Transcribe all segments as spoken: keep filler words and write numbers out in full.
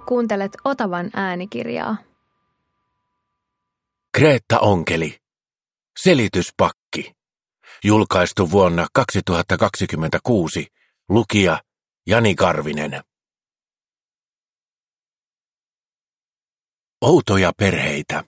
Kuuntelet Otavan äänikirjaa. Kreetta Onkeli. Selityspakki. Julkaistu vuonna kaksituhattakaksikymmentäkuusi. Lukija Jani Karvinen. Outoja perheitä.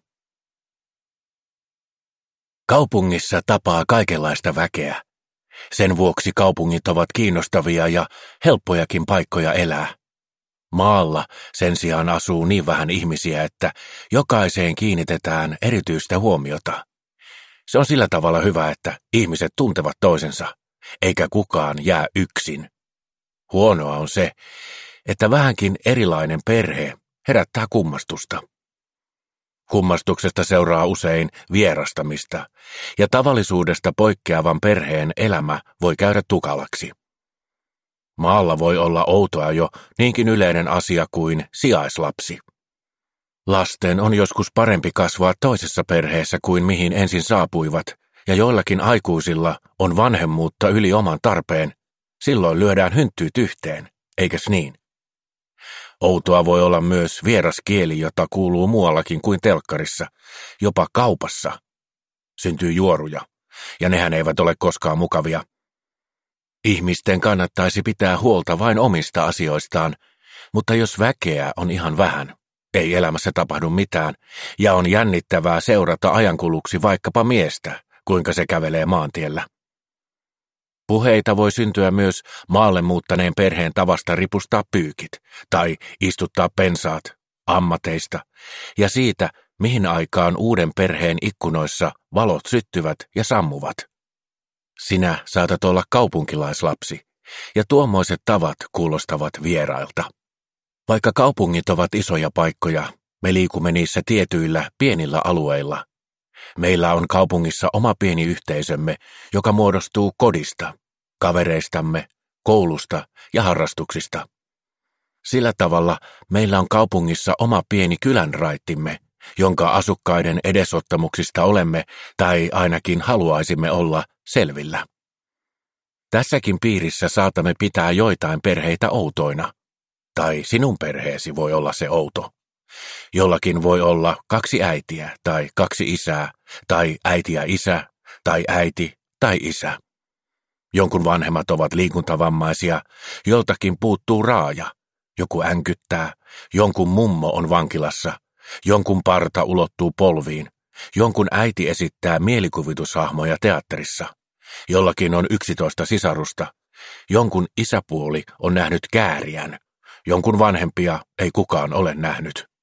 Kaupungissa tapaa kaikenlaista väkeä. Sen vuoksi kaupungit ovat kiinnostavia ja helppojakin paikkoja elää. Maalla sen sijaan asuu niin vähän ihmisiä, että jokaiseen kiinnitetään erityistä huomiota. Se on sillä tavalla hyvä, että ihmiset tuntevat toisensa, eikä kukaan jää yksin. Huonoa on se, että vähänkin erilainen perhe herättää kummastusta. Kummastuksesta seuraa usein vierastamista, ja tavallisuudesta poikkeavan perheen elämä voi käydä tukalaksi. Maalla voi olla outoa jo niinkin yleinen asia kuin sijaislapsi. Lasten on joskus parempi kasvaa toisessa perheessä kuin mihin ensin saapuivat, ja joillakin aikuisilla on vanhemmuutta yli oman tarpeen. Silloin lyödään hynttyyt yhteen, eikäs niin? Outoa voi olla myös vieras kieli, jota kuuluu muuallakin kuin telkkarissa, jopa kaupassa. Syntyy juoruja, ja nehän eivät ole koskaan mukavia. Ihmisten kannattaisi pitää huolta vain omista asioistaan, mutta jos väkeä on ihan vähän, ei elämässä tapahdu mitään, ja on jännittävää seurata ajankuluksi vaikkapa miestä, kuinka se kävelee maantiellä. Puheita voi syntyä myös maalle muuttaneen perheen tavasta ripustaa pyykit tai istuttaa pensaat, ammateista ja siitä, mihin aikaan uuden perheen ikkunoissa valot syttyvät ja sammuvat. Sinä saatat olla kaupunkilaislapsi, ja tuommoiset tavat kuulostavat vierailta. Vaikka kaupungit ovat isoja paikkoja, me liikumme niissä tietyillä pienillä alueilla. Meillä on kaupungissa oma pieni yhteisömme, joka muodostuu kodista, kavereistamme, koulusta ja harrastuksista. Sillä tavalla meillä on kaupungissa oma pieni kylänraittimme, jonka asukkaiden edesottamuksista olemme tai ainakin haluaisimme olla selvillä. Tässäkin piirissä saatamme pitää joitain perheitä outoina. Tai sinun perheesi voi olla se outo. Jollakin voi olla kaksi äitiä tai kaksi isää, tai äiti ja isä, tai äiti tai isä. Jonkun vanhemmat ovat liikuntavammaisia, joltakin puuttuu raaja, joku änkyttää, jonkun mummo on vankilassa, jonkun parta ulottuu polviin, jonkun äiti esittää mielikuvitushahmoja teatterissa, jollakin on yksitoista sisarusta, jonkun isäpuoli on nähnyt kääriän, jonkun vanhempia ei kukaan ole nähnyt.